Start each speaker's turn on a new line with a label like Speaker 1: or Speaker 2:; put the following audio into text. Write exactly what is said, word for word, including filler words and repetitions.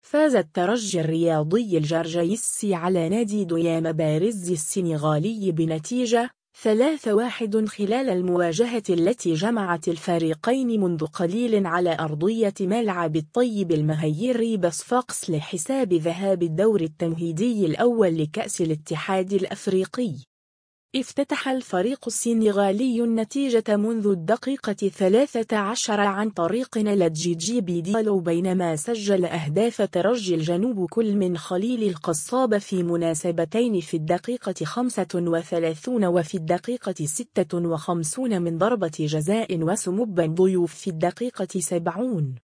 Speaker 1: فاز الترجي الرياضي الجرجيسي على نادي ديام بارز السنغالي بنتيجة ثلاثة واحد خلال المواجهة التي جمعت الفريقين منذ قليل على أرضية ملعب الطيب المهيري بصفاقس لحساب ذهاب الدور التمهيدي الأول لكأس الاتحاد الأفريقي. افتتح الفريق السنغالي النتيجة منذ الدقيقة الثالثة عشرة عن طريق نلتجي بيديالو، بينما سجل أهداف ترجي الجنوب كل من خليل القصاب في مناسبتين في الدقيقة خمسة وثلاثين وفي الدقيقة ستة وخمسين من ضربة جزاء، وسمبا ضيوف في الدقيقة سبعين.